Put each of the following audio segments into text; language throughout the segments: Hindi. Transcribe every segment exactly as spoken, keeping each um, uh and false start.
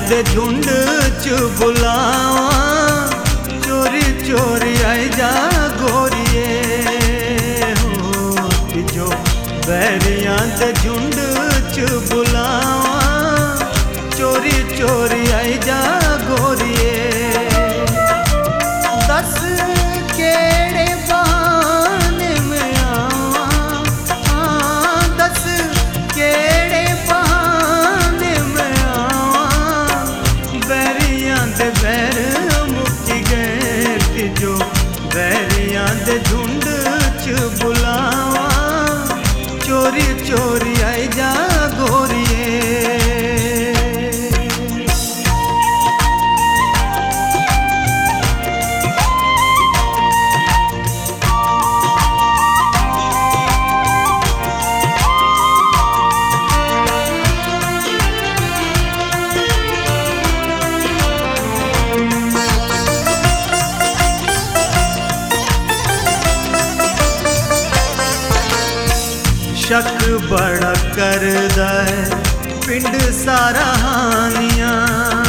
दे झुंड च बुलावा चोरी चोरी आई जा गोरिए हो जो बैरियां दे झुंड च बुलावा चोरी चोरी आई जा गोरिए दस केड़े बहाने में आवा हाँ दस केड़े बहाने में आवा बैरियां दे बैर मुक्की गए कि जो बैरियां दे झुंड च बुलावा चोरी चोरी आई जा गोरिए। शक बड़ा करदा है पिंड सारा हानियां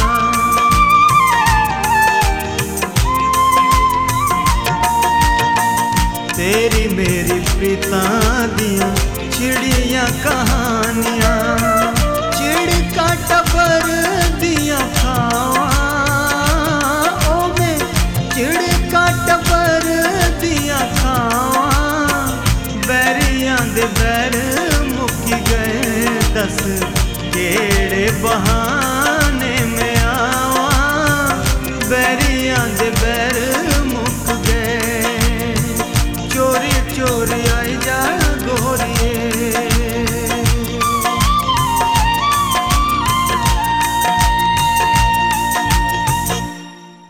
तेरी मेरी प्रीतां दियां चिड़ियां कहानियां चिड़का टबर दियां खावां ओ मैं चिड़का टबर दियां खावां बैरियां दे बैर मुक्की गए दस केड़े बहाने में आवा बैरियां दे बैर मुक गए चोरी चोरी